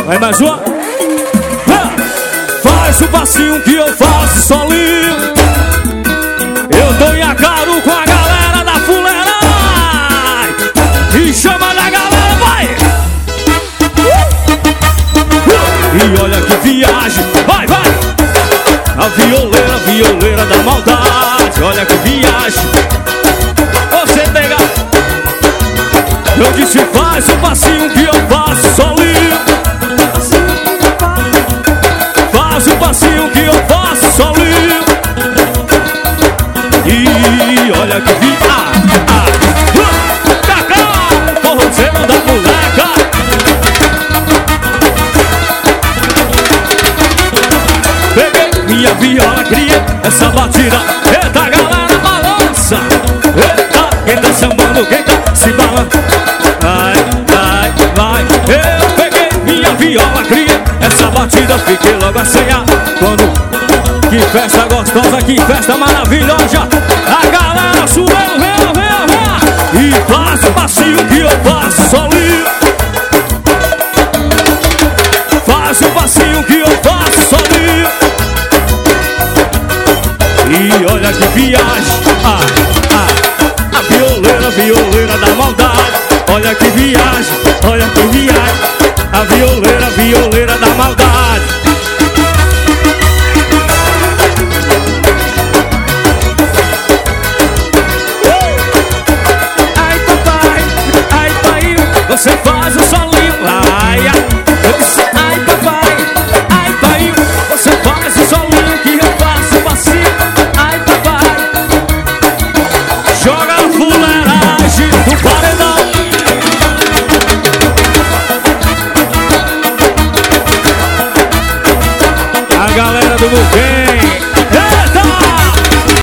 Vai mais uma. Faz o passinho que eu faço solinho. Eu tô em Acaro com a galera da fuleiragem. E chama da galera, vai! E olha que viagem, vai, vai! A violeira, violeira da maldade. Olha que viagem. Você pega. Eu disse faz o passinho que eu faço solinho. Faz o passinho que eu faço solinho. E olha que viagem. Forrozeiro da moleca. Peguei minha viola, criei essa batida. Eita, galera, balança. Eita, quem tá sambando, quem tá se balançando. Vai, vai, vai. Eu peguei minha viola, criei essa batida. Fiquei logo assanhado. Quando... Que festa gostosa, que festa maravilhosa. A galera subiu, vem, vem, vem. E faz o passinho que eu faço solinho. Faz o passinho que eu faço solinho. E olha que viagem. A violeira, violeira da maldade. Olha que viagem, olha que viagem. A violeira, violeira da maldade. Você faz o solinho, ai, eu disse, ai papai, ai pai. Você faz o solinho que eu faço o passinho, ai papai. Joga a fuleiragem do paredão. A galera do Muquem.